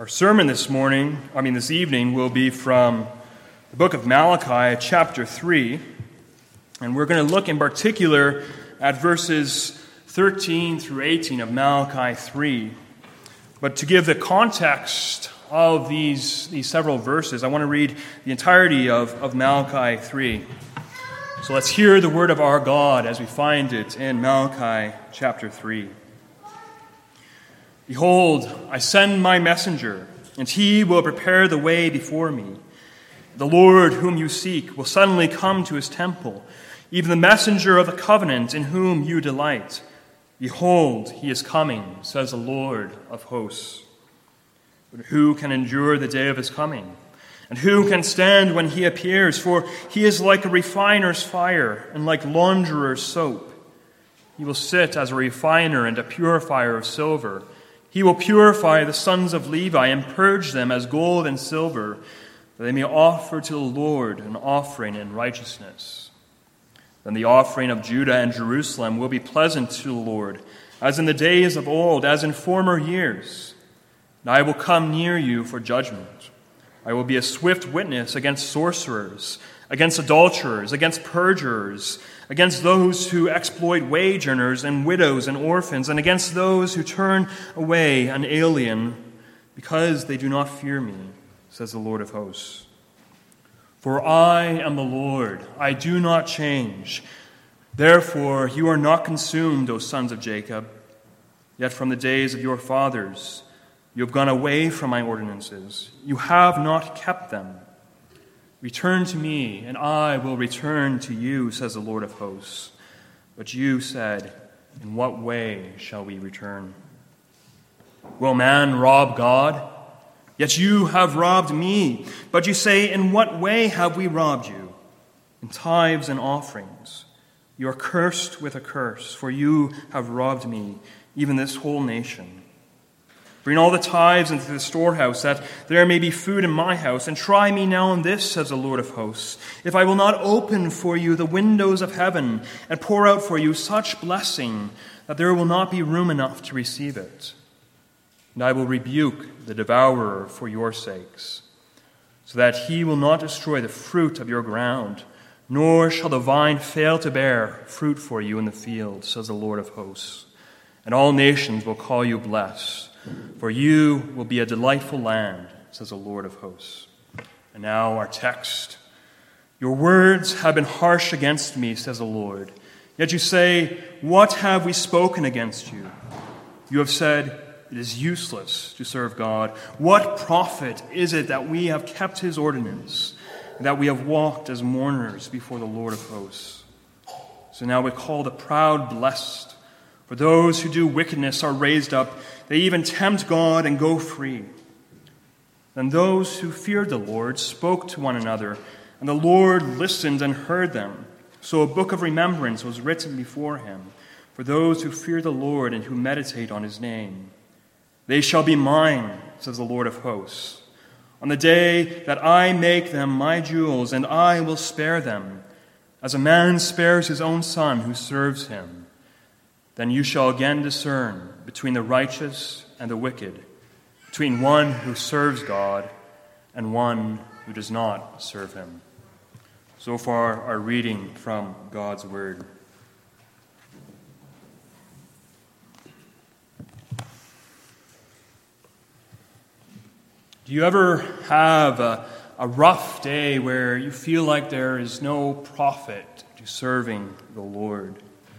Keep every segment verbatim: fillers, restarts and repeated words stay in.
Our sermon this morning, I mean this evening, will be from the book of Malachi, chapter three. And we're going to look in particular at verses thirteen through eighteen of Malachi three. But to give the context of these, these several verses, I want to read the entirety of, of Malachi three. So let's hear the word of our God as we find it in Malachi chapter three. Behold, I send my messenger, and he will prepare the way before me. The Lord whom you seek will suddenly come to his temple, even the messenger of the covenant in whom you delight. Behold, he is coming, says the Lord of hosts. But who can endure the day of his coming? And who can stand when he appears? For he is like a refiner's fire and like launderer's soap. He will sit as a refiner and a purifier of silver. He will purify the sons of Levi and purge them as gold and silver, that they may offer to the Lord an offering in righteousness. Then the offering of Judah and Jerusalem will be pleasant to the Lord, as in the days of old, as in former years. And I will come near you for judgment. I will be a swift witness against sorcerers, against adulterers, against perjurers, against those who exploit wage earners and widows and orphans, and against those who turn away an alien, because they do not fear me, says the Lord of hosts. For I am the Lord, I do not change. Therefore you are not consumed, O sons of Jacob. Yet from the days of your fathers you have gone away from my ordinances. You have not kept them. Return to me, and I will return to you, says the Lord of hosts. But you said, in what way shall we return? Will man rob God? Yet you have robbed me. But you say, in what way have we robbed you? In tithes and offerings. You are cursed with a curse, for you have robbed me, even this whole nation. Bring all the tithes into the storehouse, that there may be food in my house, and try me now in this, says the Lord of hosts, if I will not open for you the windows of heaven, and pour out for you such blessing, that there will not be room enough to receive it. And I will rebuke the devourer for your sakes, so that he will not destroy the fruit of your ground, nor shall the vine fail to bear fruit for you in the field, says the Lord of hosts. And all nations will call you blessed, for you will be a delightful land, says the Lord of hosts. And now our text. Your words have been harsh against me, says the Lord. Yet you say, what have we spoken against you? You have said, it is useless to serve God. What profit is it that we have kept his ordinance, and that we have walked as mourners before the Lord of hosts? So now we call the proud blessed. For those who do wickedness are raised up. They even tempt God and go free. Then those who feared the Lord spoke to one another, and the Lord listened and heard them. So a book of remembrance was written before him for those who fear the Lord and who meditate on his name. They shall be mine, says the Lord of hosts, on the day that I make them my jewels, and I will spare them, as a man spares his own son who serves him. Then you shall again discern between the righteous and the wicked, between one who serves God and one who does not serve him. So far, our reading from God's Word. Do you ever have a, a rough day where you feel like there is no profit to serving the Lord?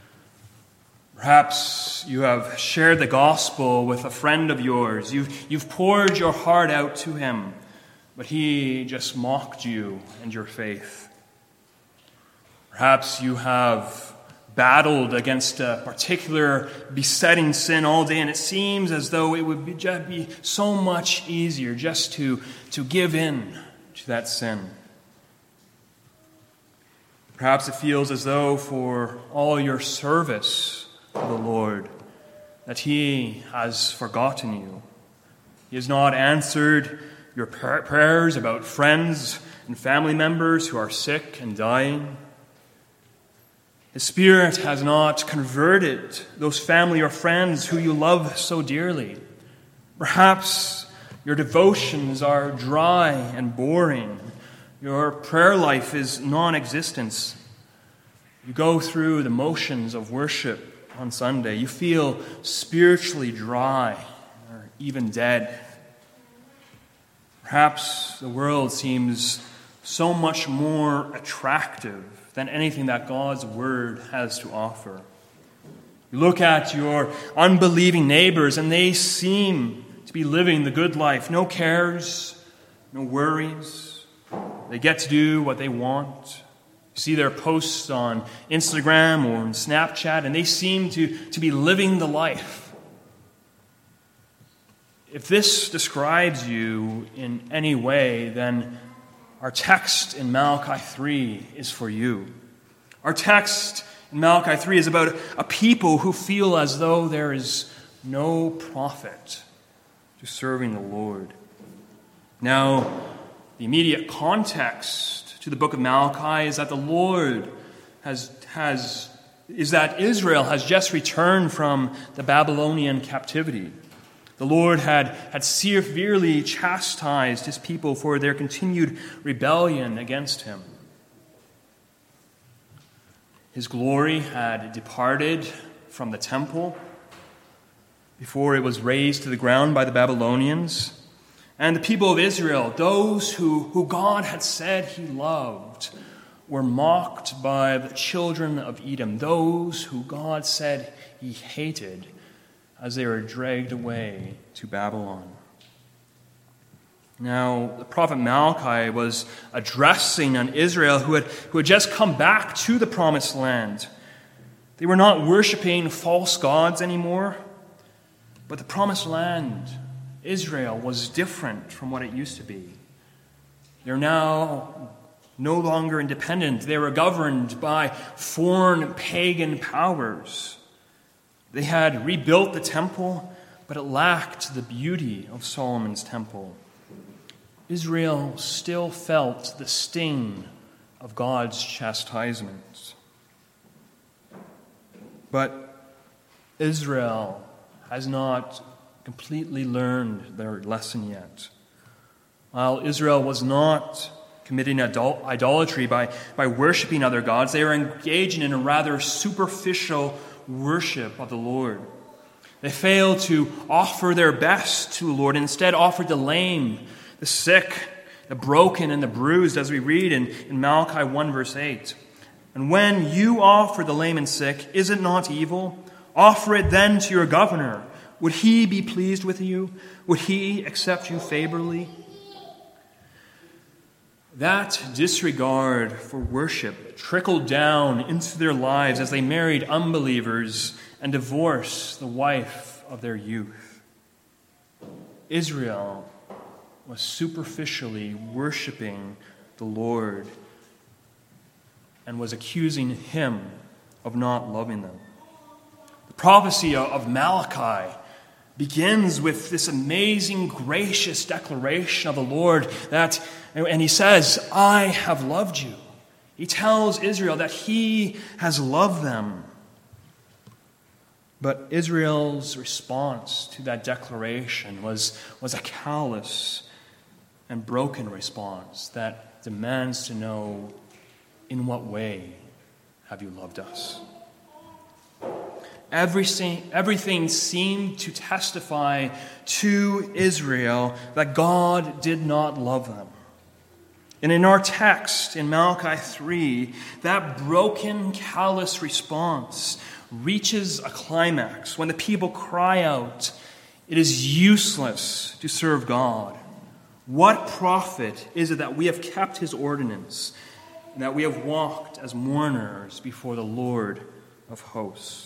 Perhaps you have shared the gospel with a friend of yours. You've, you've poured your heart out to him, but he just mocked you and your faith. Perhaps you have battled against a particular besetting sin all day, and it seems as though it would be, just be so much easier just to, to give in to that sin. Perhaps it feels as though for all your service of the Lord, that he has forgotten you. He has not answered your prayers about friends and family members who are sick and dying. His Spirit has not converted those family or friends who you love so dearly. Perhaps Your devotions are dry and boring. Your prayer life is non-existent. You go through the motions of worship on Sunday. You feel spiritually dry or even dead. Perhaps the world seems so much more attractive than anything that God's Word has to offer. You look at your unbelieving neighbors and they seem to be living the good life. No cares, no worries. They get to do what they want. You see their posts on Instagram or on Snapchat, and they seem to, to be living the life. If this describes you in any way, then our text in Malachi three is for you. Our text in Malachi three is about a people who feel as though there is no profit to serving the Lord. Now, the immediate context to the book of Malachi is that the Lord has, has is that Israel has just returned from the Babylonian captivity. The Lord had, had severely chastised his people for their continued rebellion against him. His glory had departed from the temple before it was razed to the ground by the Babylonians. And the people of Israel, those who, who God had said he loved, were mocked by the children of Edom, those who God said he hated, as they were dragged away to Babylon. Now, the prophet Malachi was addressing an Israel who had, who had just come back to the promised land. They were not worshiping false gods anymore, but the promised land, Israel, was different from what it used to be. They're now no longer independent. They were governed by foreign pagan powers. They had rebuilt the temple, but it lacked the beauty of Solomon's temple. Israel still felt the sting of God's chastisement. But Israel has not completely learned their lesson yet. While Israel was not committing idol- idolatry by, by worshiping other gods, they were engaging in a rather superficial worship of the Lord. They failed to offer their best to the Lord, and instead offered the lame, the sick, the broken, and the bruised, as we read in, in Malachi one verse eight. And when you offer the lame and sick, is it not evil? Offer it then to your governor. Would he be pleased with you? Would he accept you favorably? That disregard for worship trickled down into their lives as they married unbelievers and divorced the wife of their youth. Israel was superficially worshiping the Lord and was accusing him of not loving them. The prophecy of Malachi begins with this amazing, gracious declaration of the Lord that, and he says, I have loved you. He tells Israel that he has loved them. But Israel's response to that declaration was, was a callous and broken response that demands to know, in what way have you loved us? Everything, everything seemed to testify to Israel that God did not love them. And in our text, in Malachi three, that broken, callous response reaches a climax when the people cry out, "It is useless to serve God. What profit is it that we have kept his ordinance, and that we have walked as mourners before the Lord of hosts?"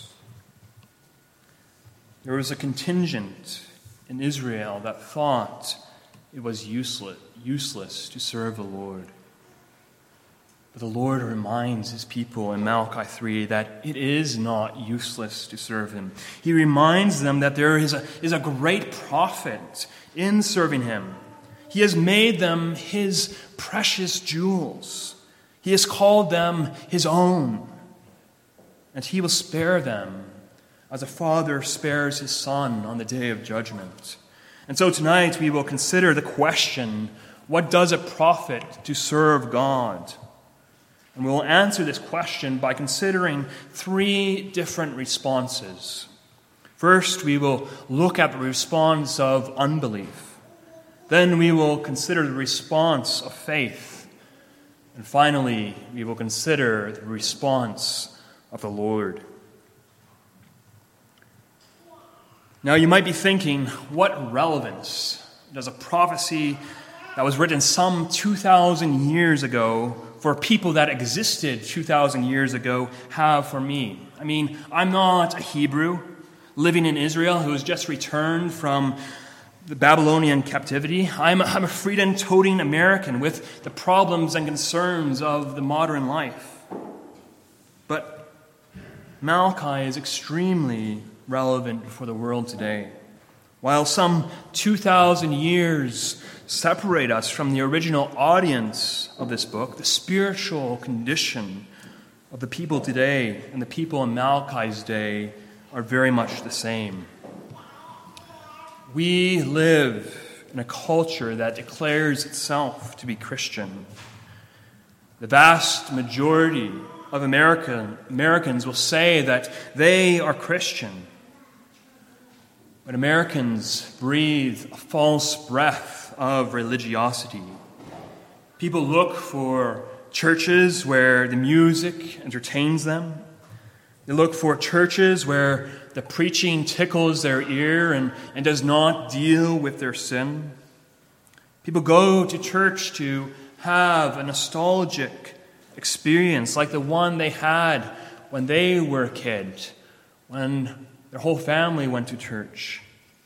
There was a contingent in Israel that thought it was useless, useless to serve the Lord. But the Lord reminds his people in Malachi three that it is not useless to serve him. He reminds them that there is a, is a great profit in serving him. He has made them his precious jewels. He has called them his own. And he will spare them as a father spares his son on the day of judgment. And so tonight we will consider the question, what does it profit to serve God? And we will answer this question by considering three different responses. First, we will look at the response of unbelief. Then we will consider the response of faith. And finally, we will consider the response of the Lord. Now, you might be thinking, what relevance does a prophecy that was written some two thousand years ago for people that existed two thousand years ago have for me? I mean, I'm not a Hebrew living in Israel who has just returned from the Babylonian captivity. I'm a, I'm a freedom-toting American with the problems and concerns of the modern life. But Malachi is extremely relevant for the world today. While some two thousand years separate us from the original audience of this book, the spiritual condition of the people today and the people in Malachi's day are very much the same. We live in a culture that declares itself to be Christian. The vast majority of American, Americans will say that they are Christian. But Americans breathe a false breath of religiosity. People look for churches where the music entertains them. They look for churches where the preaching tickles their ear and, and does not deal with their sin. People go to church to have a nostalgic experience like the one they had when they were a kid, when their whole family went to church.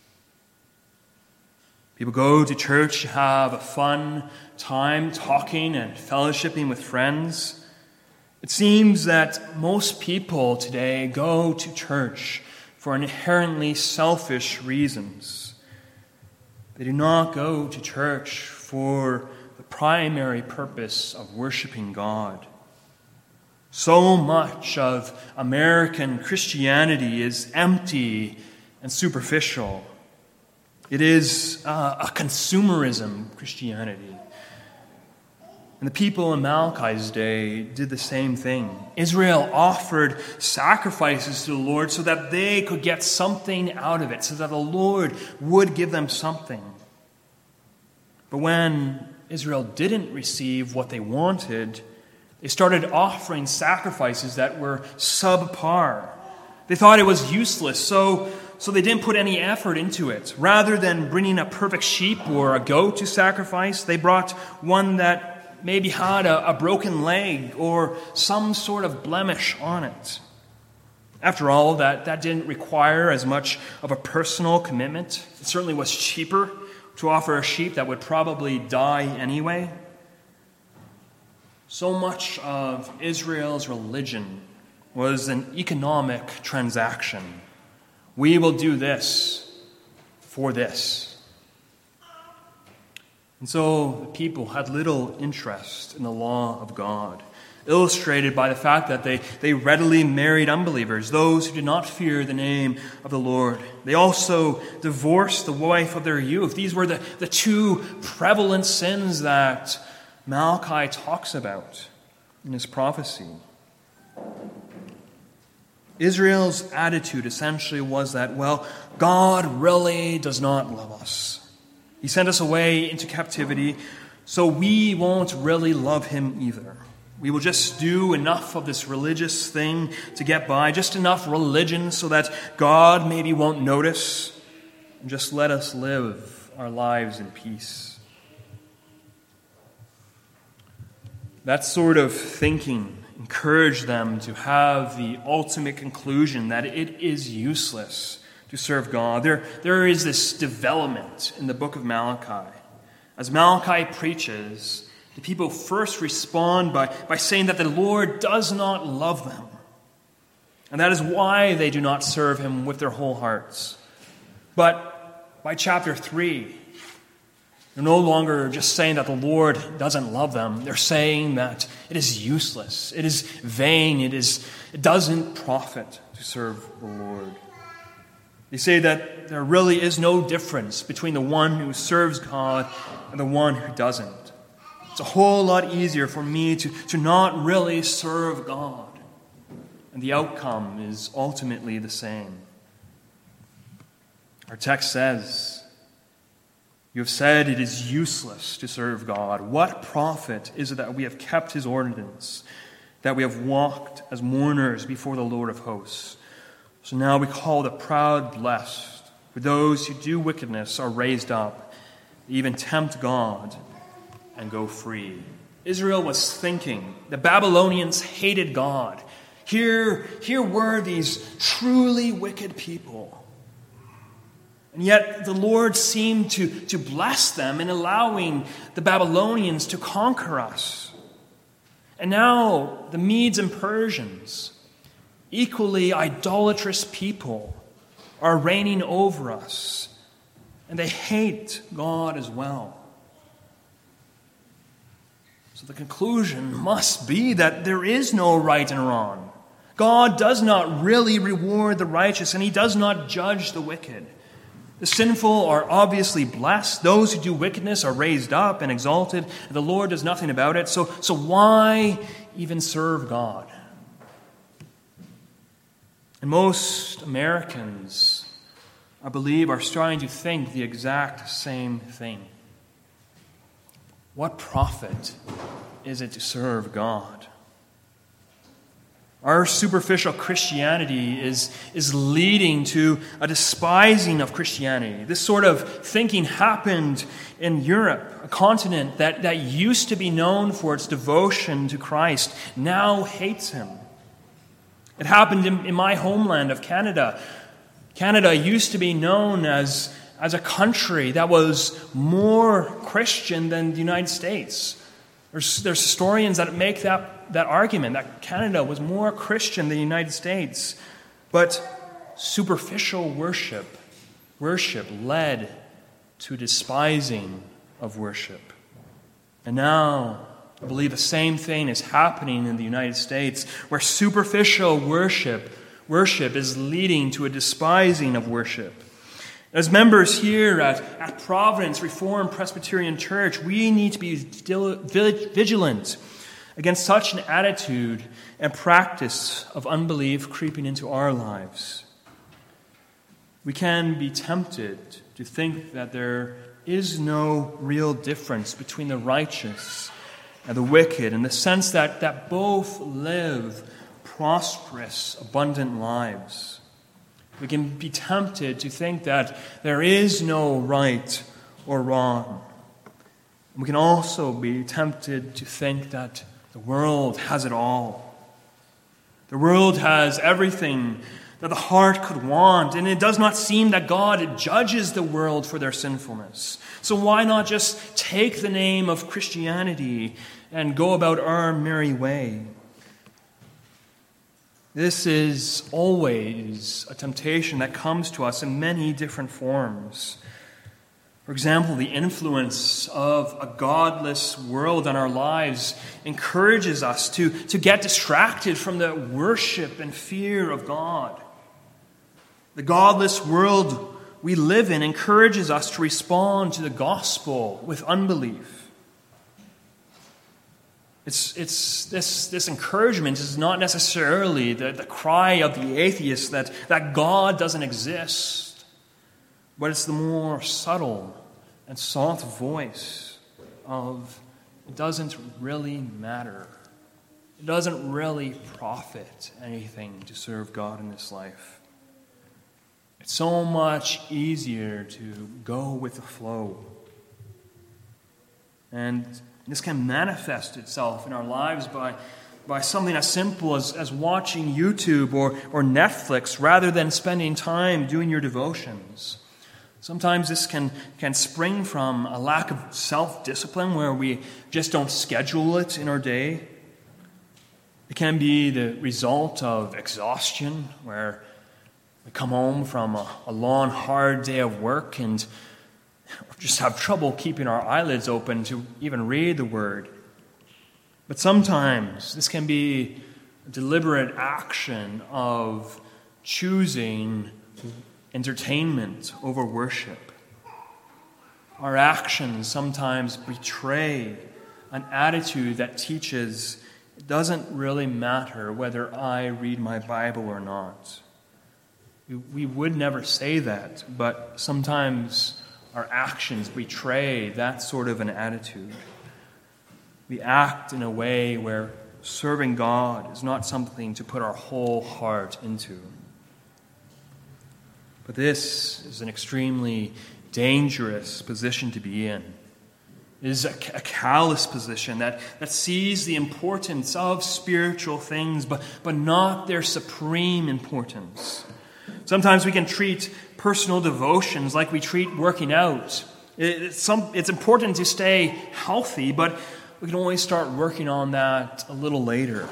People go to church to have a fun time talking and fellowshipping with friends. It seems that most people today go to church for inherently selfish reasons. They do not go to church for the primary purpose of worshiping God. So much of American Christianity is empty and superficial. It is uh, a consumerism Christianity. And the people in Malachi's day did the same thing. Israel offered sacrifices to the Lord so that they could get something out of it, so that the Lord would give them something. But when Israel didn't receive what they wanted, they started offering sacrifices that were subpar. They thought it was useless, so, so they didn't put any effort into it. Rather than bringing a perfect sheep or a goat to sacrifice, they brought one that maybe had a, a broken leg or some sort of blemish on it. After all, that, that didn't require as much of a personal commitment. It certainly was cheaper to offer a sheep that would probably die anyway. So much of Israel's religion was an economic transaction. We will do this for this. And so the people had little interest in the law of God, illustrated by the fact that they, they readily married unbelievers, those who did not fear the name of the Lord. They also divorced the wife of their youth. These were the, the two prevalent sins that Malachi talks about in his prophecy. Israel's attitude essentially was that, well, God really does not love us. He sent us away into captivity, so we won't really love him either. We will just do enough of this religious thing to get by, just enough religion so that God maybe won't notice, and just let us live our lives in peace. That sort of thinking encouraged them to have the ultimate conclusion that it is useless to serve God. There, there is this development in the book of Malachi. As Malachi preaches, the people first respond by, by saying that the Lord does not love them. And that is why they do not serve him with their whole hearts. But by chapter three, they're no longer just saying that the Lord doesn't love them. They're saying that it is useless, it is vain, it is it doesn't profit to serve the Lord. They say that there really is no difference between the one who serves God and the one who doesn't. It's a whole lot easier for me to, to not really serve God. And the outcome is ultimately the same. Our text says, "You have said it is useless to serve God. What profit is it that we have kept his ordinance, that we have walked as mourners before the Lord of hosts? So now we call the proud blessed, for those who do wickedness are raised up, they even tempt God and go free." Israel was thinking, the Babylonians hated God. Here, here were these truly wicked people. And yet the Lord seemed to, to bless them in allowing the Babylonians to conquer us. And now the Medes and Persians, equally idolatrous people, are reigning over us. And they hate God as well. So the conclusion must be that there is no right and wrong. God does not really reward the righteous, and he does not judge the wicked. The sinful are obviously blessed. Those who do wickedness are raised up and exalted. And the Lord does nothing about it. So, so why even serve God? And most Americans, I believe, are starting to think the exact same thing. What profit is it to serve God? Our superficial Christianity is, is leading to a despising of Christianity. This sort of thinking happened in Europe, a continent that, that used to be known for its devotion to Christ, now hates him. It happened in, in my homeland of Canada. Canada used to be known as, as a country that was more Christian than the United States. There's, there's historians that make that, that argument, that Canada was more Christian than the United States. But superficial worship, worship led to despising of worship. And now, I believe the same thing is happening in the United States, where superficial worship, worship is leading to a despising of worship. As members here at, at Providence Reformed Presbyterian Church, we need to be vigilant against such an attitude and practice of unbelief creeping into our lives. We can be tempted to think that there is no real difference between the righteous and the wicked, in the sense that, that both live prosperous, abundant lives. We can be tempted to think that there is no right or wrong. We can also be tempted to think that the world has it all. The world has everything that the heart could want, and it does not seem that God judges the world for their sinfulness. So why not just take the name of Christianity and go about our merry way? This is always a temptation that comes to us in many different forms. For example, the influence of a godless world on our lives encourages us to, to get distracted from the worship and fear of God. The godless world we live in encourages us to respond to the gospel with unbelief. It's, it's this, this encouragement is not necessarily the, the cry of the atheist that, that God doesn't exist, but it's the more subtle and soft voice of it doesn't really matter. It doesn't really profit anything to serve God in this life. It's so much easier to go with the flow. And this can manifest itself in our lives by, by something as simple as, as watching YouTube or, or Netflix rather than spending time doing your devotions. Sometimes this can, can spring from a lack of self-discipline where we just don't schedule it in our day. It can be the result of exhaustion, where we come home from a, a long, hard day of work and just have trouble keeping our eyelids open to even read the Word. But sometimes this can be a deliberate action of choosing entertainment over worship. Our actions sometimes betray an attitude that teaches it doesn't really matter whether I read my Bible or not. We, we would never say that, but sometimes our actions betray that sort of an attitude. We act in a way where serving God is not something to put our whole heart into. But this is an extremely dangerous position to be in. It is a, a callous position that, that sees the importance of spiritual things, but, but not their supreme importance. Sometimes we can treat personal devotions like we treat working out. It, it's, some, it's important to stay healthy, but we can only start working on that a little later.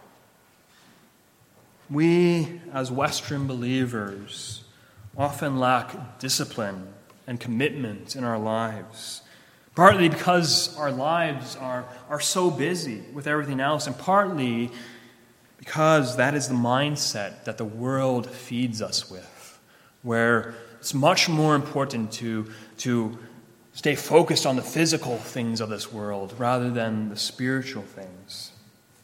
We, as Western believers, often lack discipline and commitment in our lives, partly because our lives are, are so busy with everything else, and partly because that is the mindset that the world feeds us with, where it's much more important to, to stay focused on the physical things of this world rather than the spiritual things.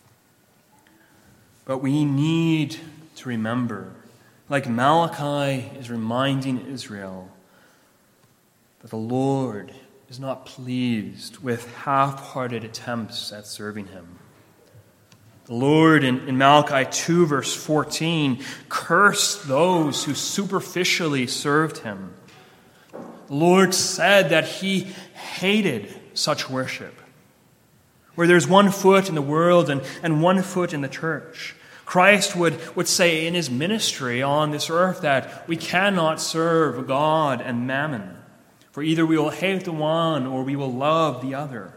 But we need to remember, like Malachi is reminding Israel, that the Lord is not pleased with half-hearted attempts at serving him. The Lord in, in Malachi two, verse fourteen, cursed those who superficially served him. The Lord said that he hated such worship, where there's one foot in the world and, and one foot in the church. Christ would, would say in his ministry on this earth that we cannot serve God and mammon, for either we will hate the one or we will love the other.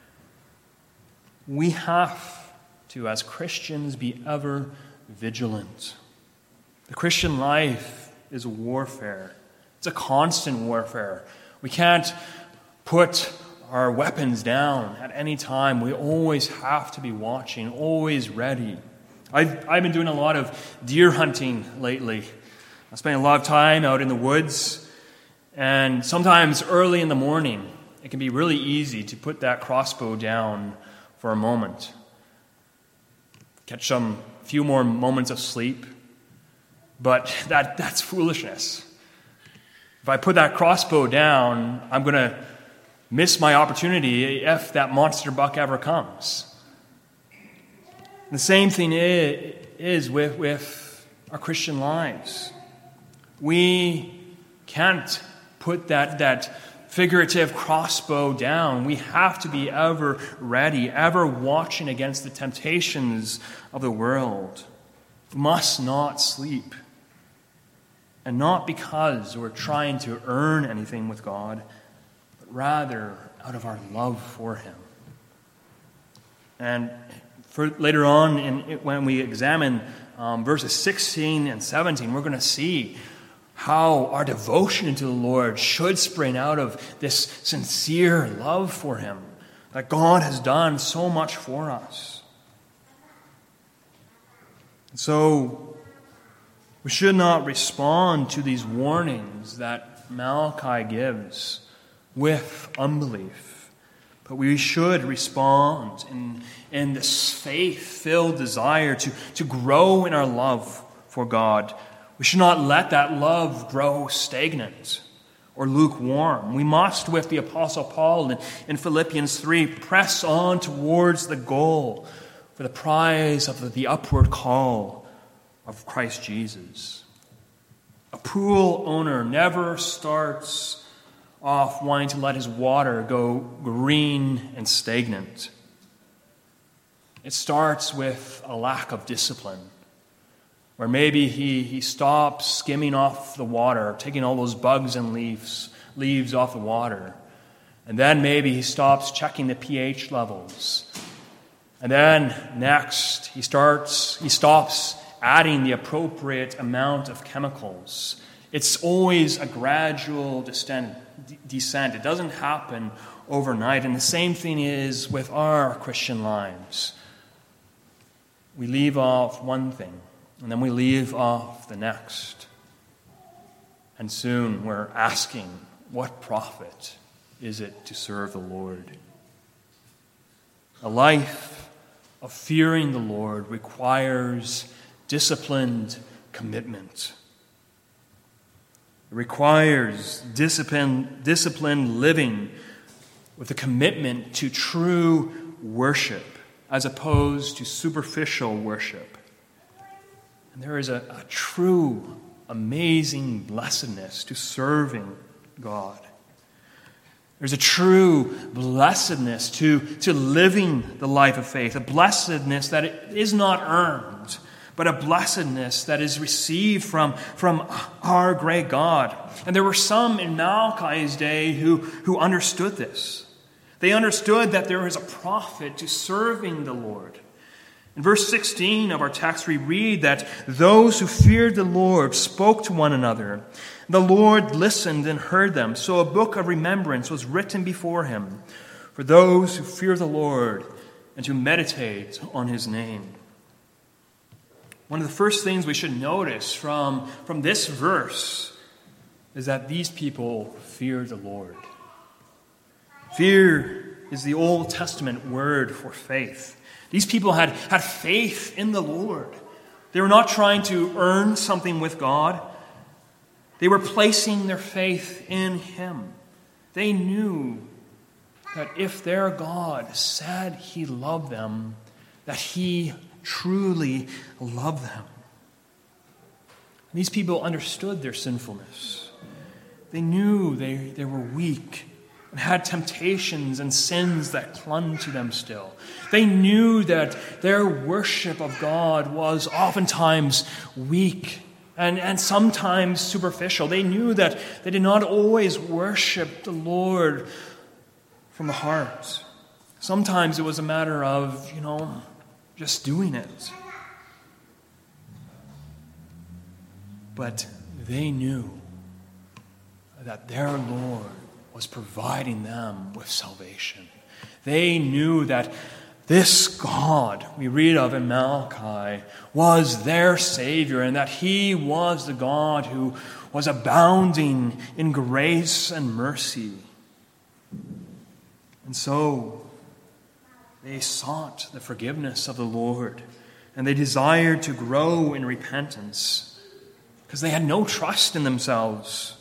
We have to, as Christians, be ever vigilant. The Christian life is a warfare. It's a constant warfare. We can't put our weapons down at any time. We always have to be watching, always ready. I've, I've been doing a lot of deer hunting lately. I spend a lot of time out in the woods, and sometimes early in the morning, it can be really easy to put that crossbow down for a moment. Catch some few more moments of sleep, but that, that's foolishness. If I put that crossbow down, I'm going to miss my opportunity if that monster buck ever comes. The same thing is with, with our Christian lives. We can't put that, that figurative crossbow down. We have to be ever ready, ever watching against the temptations of the world. We must not sleep. And not because we're trying to earn anything with God, but rather out of our love for him. And for later on, in, when we examine um, verses sixteen and seventeen, we're going to see how our devotion to the Lord should spring out of this sincere love for him, that God has done so much for us. And so we should not respond to these warnings that Malachi gives with unbelief, but we should respond in, in this faith-filled desire to, to grow in our love for God. We should not let that love grow stagnant or lukewarm. We must, with the Apostle Paul in, in Philippians three, press on towards the goal for the prize of the, the upward call of Christ Jesus. A pool owner never starts off wanting to let his water go green and stagnant. It starts with a lack of discipline, where maybe he, he stops skimming off the water, taking all those bugs and leaves, leaves off the water. And then maybe he stops checking the pH levels. And then next, he starts he stops adding the appropriate amount of chemicals. It's always a gradual descent. descent. It doesn't happen overnight. And the same thing is with our Christian lives. We leave off one thing, and then we leave off the next. And soon we're asking, what profit is it to serve the Lord? A life of fearing the Lord requires disciplined commitment. It requires discipline, disciplined living with a commitment to true worship as opposed to superficial worship. And there is a, a true, amazing blessedness to serving God. There's a true blessedness to, to living the life of faith, a blessedness that it is not earned, but a blessedness that is received from, from our great God. And there were some in Malachi's day who, who understood this. They understood that there is a profit to serving the Lord. In verse sixteen of our text, we read that those who feared the Lord spoke to one another. The Lord listened and heard them. So a book of remembrance was written before him for those who fear the Lord and who meditate on his name. One of the first things we should notice from, from this verse is that these people fear the Lord. Fear is the Old Testament word for faith. These people had, had faith in the Lord. They were not trying to earn something with God. They were placing their faith in him. They knew that if their God said he loved them, that he truly loved them. And these people understood their sinfulness. They knew they, they were weak and had temptations and sins that clung to them still. They knew that their worship of God was oftentimes weak and, and sometimes superficial. They knew that they did not always worship the Lord from the heart. Sometimes it was a matter of, you know, just doing it. But they knew that their Lord was providing them with salvation. They knew that this God we read of in Malachi was their Savior, and that he was the God who was abounding in grace and mercy. And so they sought the forgiveness of the Lord, and they desired to grow in repentance because they had no trust in themselves.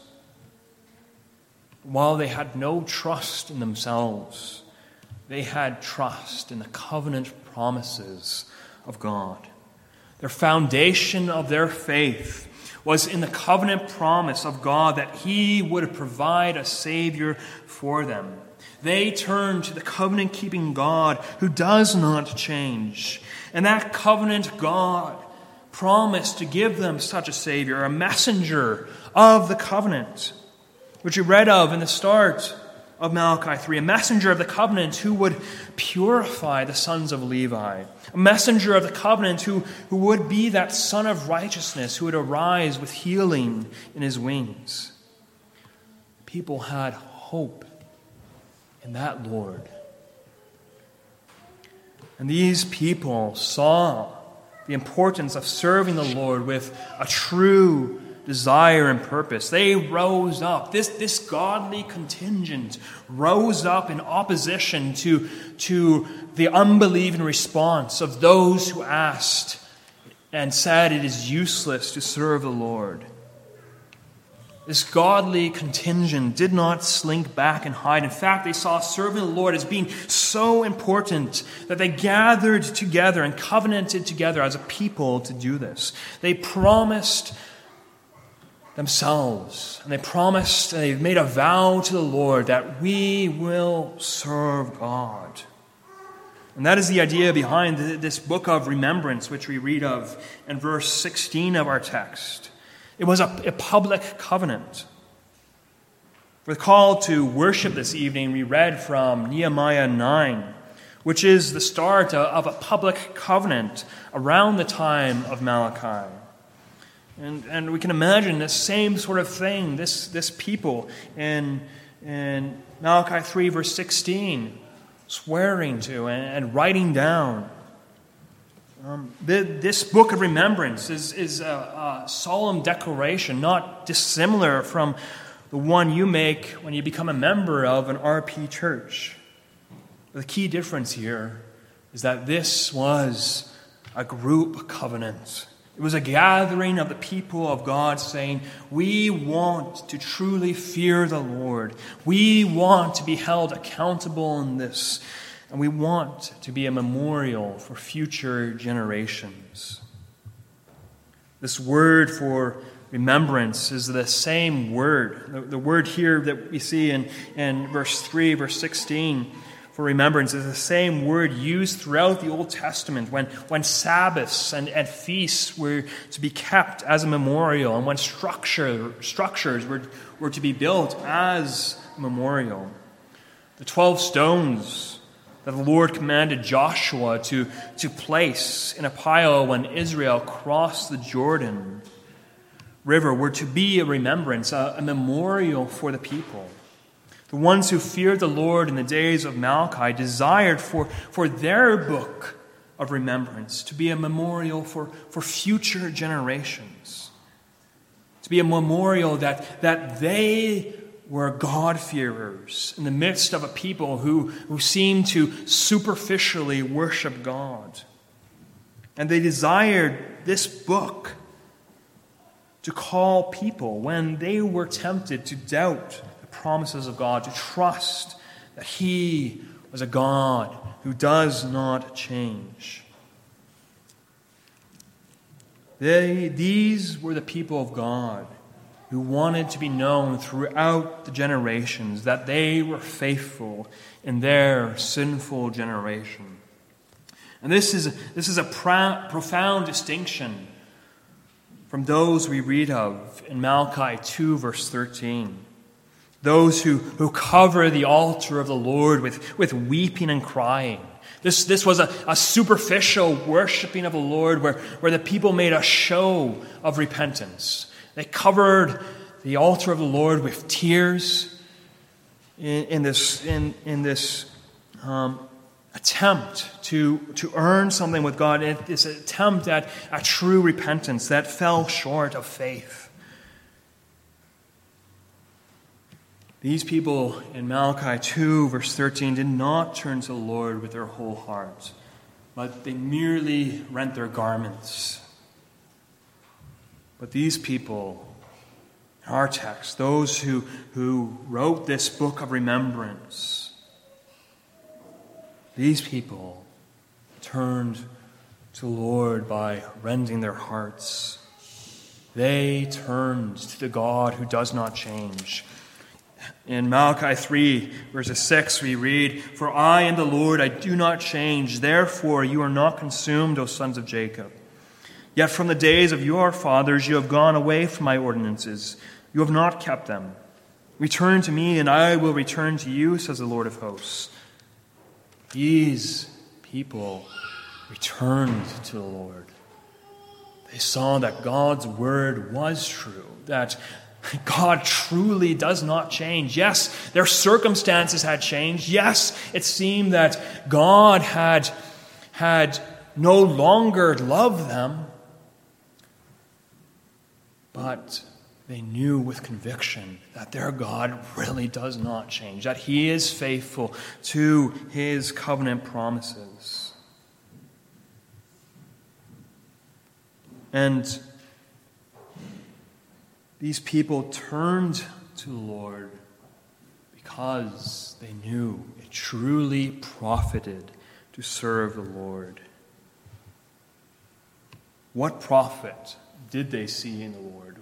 While they had no trust in themselves, they had trust in the covenant promises of God. Their foundation of their faith was in the covenant promise of God that he would provide a Savior for them. They turned to the covenant-keeping God who does not change. And that covenant God promised to give them such a Savior, a messenger of the covenant, which we read of in the start of Malachi three, a messenger of the covenant who would purify the sons of Levi, a messenger of the covenant who, who would be that son of righteousness who would arise with healing in his wings. People had hope in that Lord. And these people saw the importance of serving the Lord with a true desire and purpose. They rose up. This, this godly contingent rose up in opposition to, to the unbelieving response of those who asked and said it is useless to serve the Lord. This godly contingent did not slink back and hide. In fact, they saw serving the Lord as being so important that they gathered together and covenanted together as a people to do this. They promised themselves, and they promised, and they made a vow to the Lord that we will serve God. And that is the idea behind this book of remembrance, which we read of in verse sixteen of our text. It was a, a public covenant. For the call to worship this evening, we read from Nehemiah nine, which is the start of a public covenant around the time of Malachi. And, and we can imagine the same sort of thing, this, this people in, in Malachi three, verse sixteen, swearing to and, and writing down Um, the, this book of remembrance is, is a, a solemn declaration, not dissimilar from the one you make when you become a member of an R P church. The key difference here is that this was a group covenant. It was a gathering of the people of God saying, we want to truly fear the Lord. We want to be held accountable in this. And we want to be a memorial for future generations. This word for remembrance is the same word. The, the word here that we see in, in verse three, verse sixteen, for remembrance is the same word used throughout the Old Testament when, when Sabbaths and, and feasts were to be kept as a memorial and when structure, structures were, were to be built as a memorial. The twelve stones that the Lord commanded Joshua to, to place in a pile when Israel crossed the Jordan River were to be a remembrance, a, a memorial for the people. The ones who feared the Lord in the days of Malachi desired for, for their book of remembrance to be a memorial for, for future generations. To be a memorial that, that they were God-fearers in the midst of a people who, who seemed to superficially worship God. And they desired this book to call people when they were tempted to doubt the promises of God, to trust that He was a God who does not change. They, these were the people of God who wanted to be known throughout the generations that they were faithful in their sinful generation. And this is, this is a pro- profound distinction from those we read of in Malachi two, verse thirteen. Those who, who cover the altar of the Lord with, with weeping and crying. This, this was a, a superficial worshiping of the Lord where, where the people made a show of repentance. They covered the altar of the Lord with tears in, in this, in, in this um, attempt to, to earn something with God, and this attempt at a true repentance that fell short of faith. These people in Malachi two, verse thirteen, did not turn to the Lord with their whole heart, but they merely rent their garments. But these people, in our text, those who, who wrote this book of remembrance, these people turned to the Lord by rending their hearts. They turned to the God who does not change. In Malachi three, verses six, we read, "For I am the Lord, I do not change. Therefore you are not consumed, O sons of Jacob. Yet from the days of your fathers you have gone away from my ordinances. You have not kept them. Return to me, and I will return to you, says the Lord of hosts." These people returned to the Lord. They saw that God's word was true, that God truly does not change. Yes, their circumstances had changed. Yes, it seemed that God had, had no longer loved them. But they knew with conviction that their God really does not change, that He is faithful to His covenant promises. And these people turned to the Lord because they knew it truly profited to serve the Lord. What profit did they see in the Lord?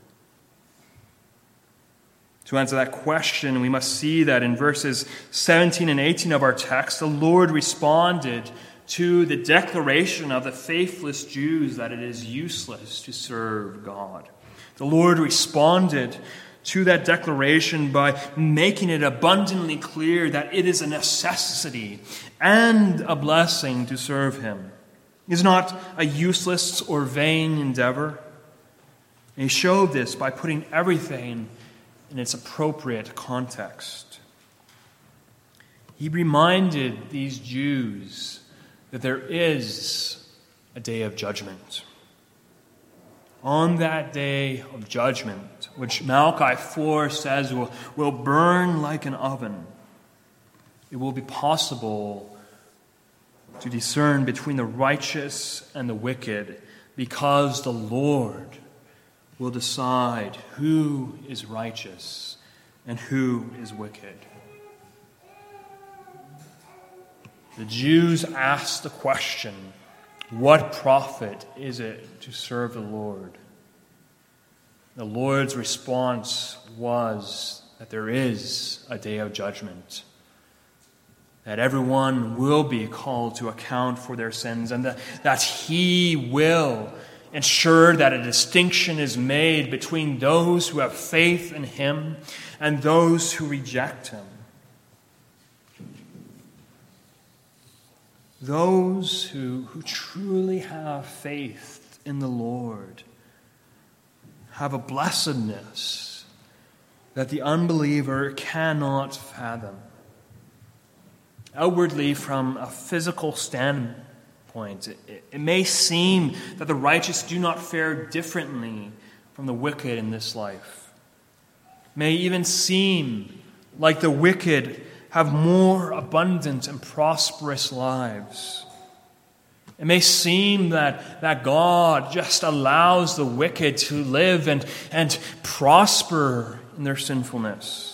To answer that question, we must see that in verses seventeen and eighteen of our text, the Lord responded to the declaration of the faithless Jews that it is useless to serve God. The Lord responded to that declaration by making it abundantly clear that it is a necessity and a blessing to serve Him. It is not a useless or vain endeavor. And He showed this by putting everything in its appropriate context. He reminded these Jews that there is a day of judgment. On that day of judgment, which Malachi four says will, will burn like an oven, it will be possible to discern between the righteous and the wicked, because the Lord will decide who is righteous and who is wicked. The Jews asked the question, what profit is it to serve the Lord? The Lord's response was that there is a day of judgment, that everyone will be called to account for their sins, and that, that He will ensure that a distinction is made between those who have faith in Him and those who reject Him. Those who, who truly have faith in the Lord have a blessedness that the unbeliever cannot fathom. Outwardly, from a physical standpoint, it, it, it may seem that the righteous do not fare differently from the wicked in this life. It may even seem like the wicked have more abundant and prosperous lives. It may seem that, that God just allows the wicked to live and, and prosper in their sinfulness.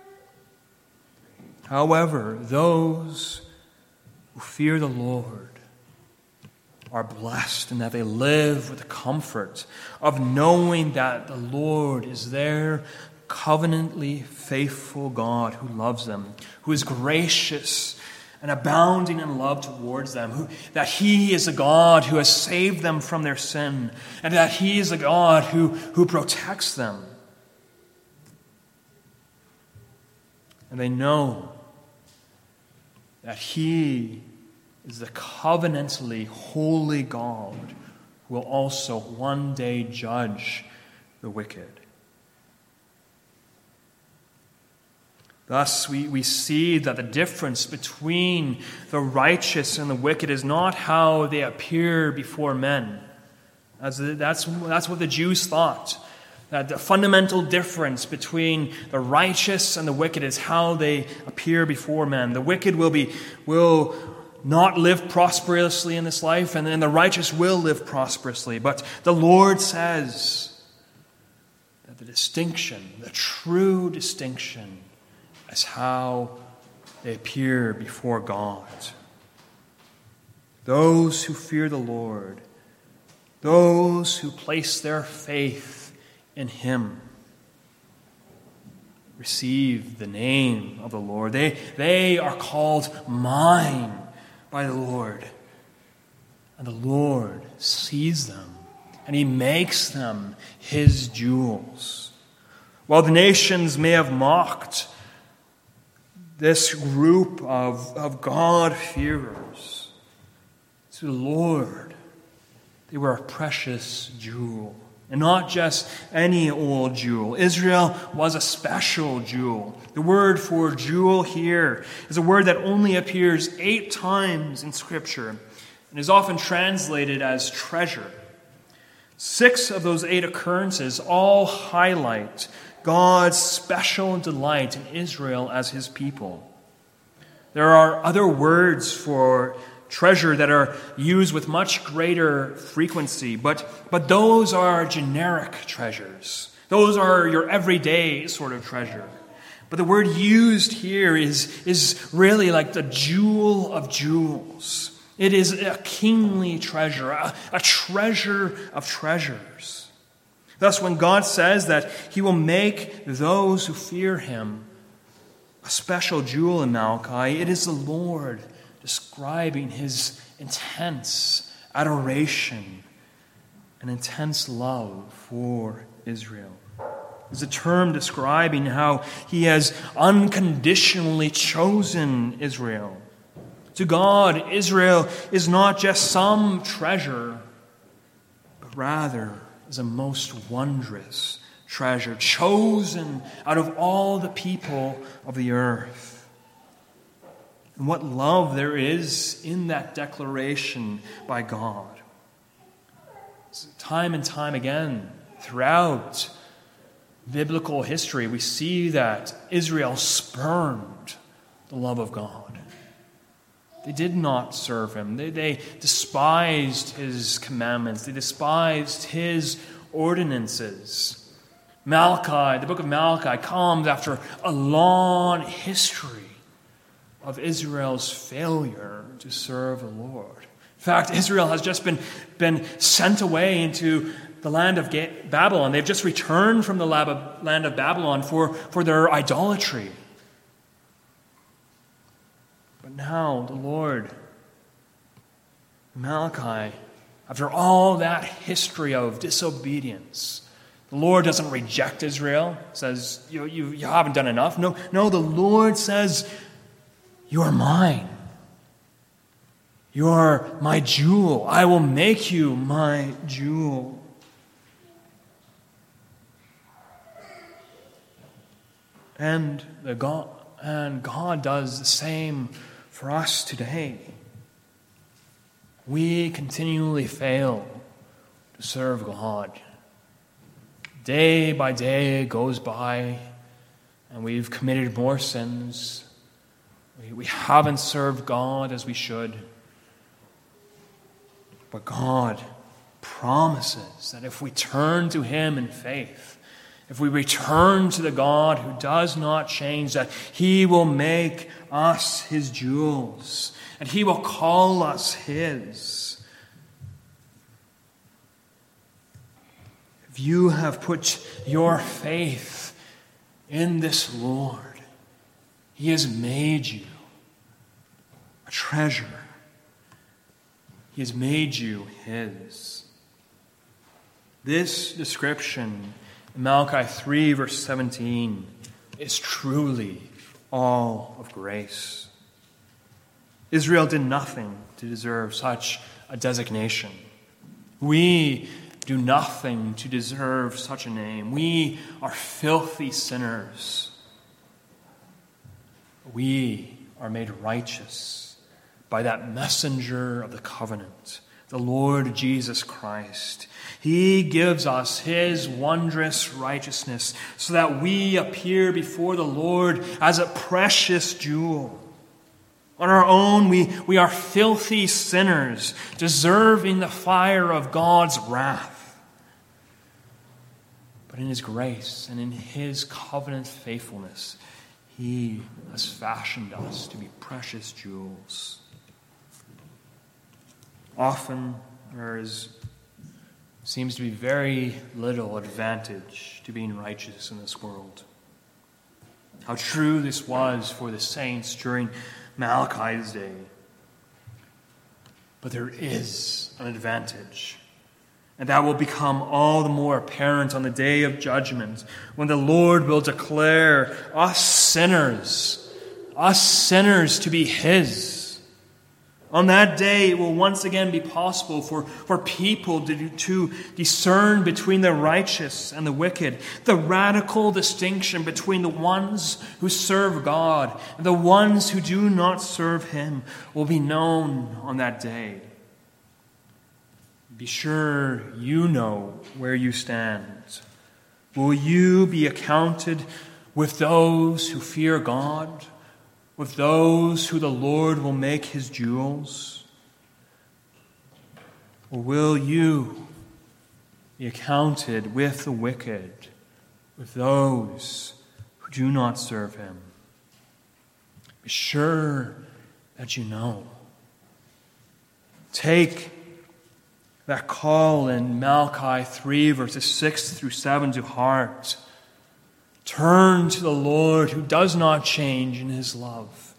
However, those who fear the Lord are blessed in that they live with the comfort of knowing that the Lord is their covenantly faithful God who loves them, who is gracious and abounding in love towards them, who, that He is a God who has saved them from their sin, and that He is a God who, who protects them. And they know that He is the covenantally holy God who will also one day judge the wicked. Thus, we, we see that the difference between the righteous and the wicked is not how they appear before men. As that's, that's what the Jews thought. That the fundamental difference between the righteous and the wicked is how they appear before men. The wicked will be will not live prosperously in this life, and then the righteous will live prosperously. But the Lord says that the distinction, the true distinction, is how they appear before God. Those who fear the Lord, those who place their faith in Him, receive the name of the Lord. They, they are called mine by the Lord. And the Lord sees them, and He makes them His jewels. While the nations may have mocked this group of, of God-fearers, to the Lord, they were a precious jewel. And not just any old jewel. Israel was a special jewel. The word for jewel here is a word that only appears eight times in Scripture and is often translated as treasure. Six of those eight occurrences all highlight God's special delight in Israel as His people. There are other words for treasure that are used with much greater frequency, but, but those are generic treasures. Those are your everyday sort of treasure. But the word used here is, is really like the jewel of jewels. It is a kingly treasure, a, a treasure of treasures. Thus, when God says that He will make those who fear Him a special jewel in Malachi, it is the Lord describing His intense adoration and intense love for Israel. It's a term describing how He has unconditionally chosen Israel. To God, Israel is not just some treasure, but rather is a most wondrous treasure, chosen out of all the people of the earth. And what love there is in that declaration by God. Time and time again, throughout biblical history, we see that Israel spurned the love of God. They did not serve him. They, they despised his commandments. They despised his ordinances. Malachi, the book of Malachi, comes after a long history of Israel's failure to serve the Lord. In fact, Israel has just been, been sent away into the land of Babylon. They've just returned from the land of Babylon for, for their idolatry. But now the Lord, Malachi, after all that history of disobedience, the Lord doesn't reject Israel, says, you, you, you haven't done enough. No, no, the Lord says, you are mine. You are my jewel. I will make you my jewel. And the God and God does the same for us today. We continually fail to serve God. Day by day goes by, and we've committed more sins. We, we haven't served God as we should. But God promises that if we turn to him in faith, if we return to the God who does not change, that he will make us his jewels, and he will call us his. If you have put your faith in this Lord, he has made you a treasure. He has made you his. This description in Malachi three, verse seventeen, is truly all of grace. Israel did nothing to deserve such a designation. We do nothing to deserve such a name. We are filthy sinners. We are made righteous by that messenger of the covenant, the Lord Jesus Christ. He gives us his wondrous righteousness so that we appear before the Lord as a precious jewel. On our own, we, we are filthy sinners, deserving the fire of God's wrath. But in his grace and in his covenant faithfulness, he has fashioned us to be precious jewels. Often there is, seems to be very little advantage to being righteous in this world. How true this was for the saints during Malachi's day. But there is an advantage, and that will become all the more apparent on the day of judgment, when the Lord will declare us sinners, us sinners to be his. On that day, it will once again be possible for, for people to, to discern between the righteous and the wicked. The radical distinction between the ones who serve God and the ones who do not serve him will be known on that day. Be sure you know where you stand. Will you be accounted with those who fear God, with those who the Lord will make his jewels? Or will you be accounted with the wicked, with those who do not serve him? Be sure that you know. Take that call in Malachi three, verses six through seven to heart. Turn to the Lord who does not change in his love.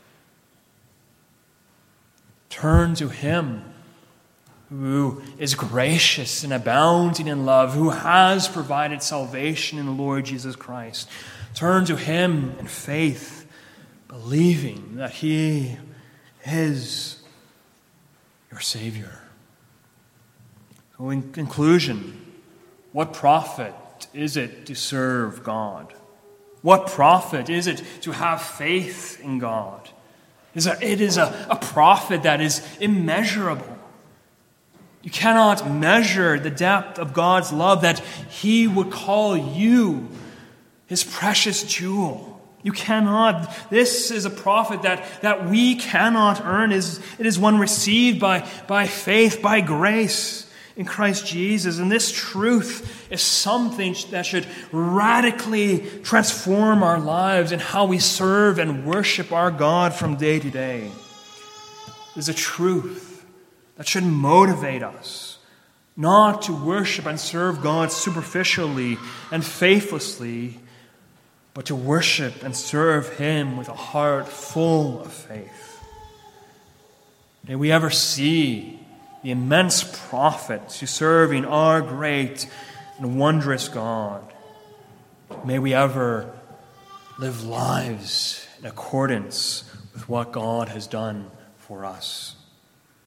Turn to him who is gracious and abounding in love, who has provided salvation in the Lord Jesus Christ. Turn to him in faith, believing that he is your Savior. So in conclusion, what profit is it to serve God? What profit is it to have faith in God? It is a, it is a, a profit that is immeasurable. You cannot measure the depth of God's love that He would call you His precious jewel. You cannot. This is a profit that, that we cannot earn. It is, it is one received by, by faith, by grace in Christ Jesus. And this truth is something that should radically transform our lives and how we serve and worship our God from day to day. It is a truth that should motivate us not to worship and serve God superficially and faithlessly, but to worship and serve Him with a heart full of faith. May we ever see the immense profit to serving our great and wondrous God. May we ever live lives in accordance with what God has done for us.